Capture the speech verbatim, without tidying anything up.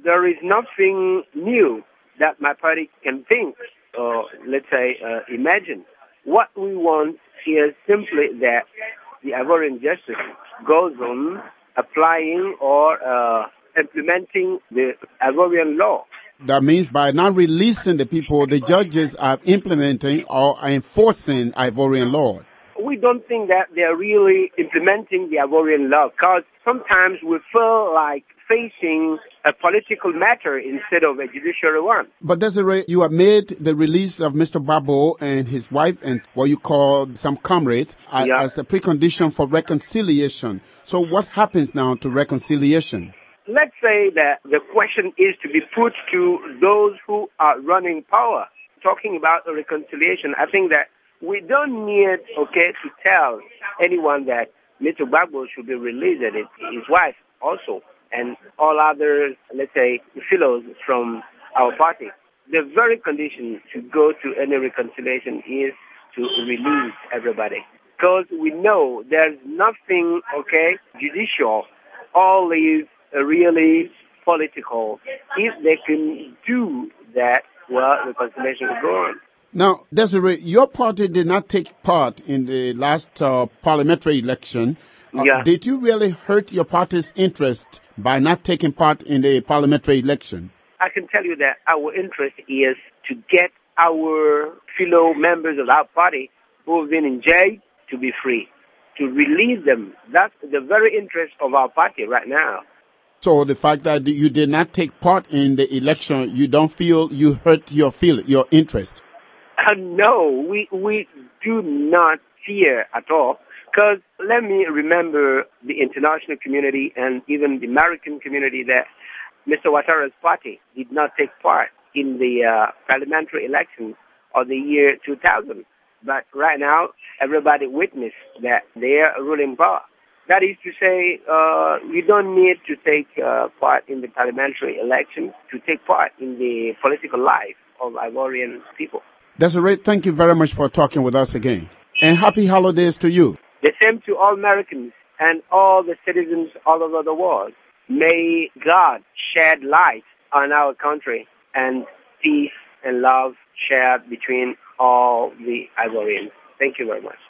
there is nothing new that my party can think or, let's say, uh, imagine. What we want is simply that the Ivorian justice goes on applying or uh, implementing the Ivorian law. That means by not releasing the people, the judges are implementing or enforcing Ivorian law. We don't think that they're really implementing the Ivorian law, because sometimes we feel like facing a political matter instead of a judicial one. But Desiree, you have made the release of Mister Gbagbo and his wife and what you call some comrades as, yeah. as a precondition for reconciliation. So what happens now to reconciliation? Let's say that the question is to be put to those who are running power. Talking about the reconciliation, I think that we don't need, okay, to tell anyone that Mister Gbagbo should be released, and his wife also, and all other, let's say, fellows from our party. The very condition to go to any reconciliation is to release everybody. Because we know there's nothing, okay, judicial, all is really political. If they can do that, well, reconciliation will go on. Now, Desiree, your party did not take part in the last uh, parliamentary election. Uh, yeah. Did you really hurt your party's interest by not taking part in the parliamentary election? I can tell you that our interest is to get our fellow members of our party who have been in jail to be free, to release them. That's the very interest of our party right now. So the fact that you did not take part in the election, you don't feel you hurt your feel your interest? Uh, no, we we do not fear at all. Because let me remember the international community and even the American community that Mister Ouattara's party did not take part in the uh, parliamentary elections of the year two thousand. But right now, everybody witnessed that they are ruling power. That is to say, uh, we don't need to take uh, part in the parliamentary elections to take part in the political life of Ivorian people. Desiree, thank you very much for talking with us again. And happy holidays to you. The same to all Americans and all the citizens all over the world. May God shed light on our country and peace and love shared between all the Ivorians. Thank you very much.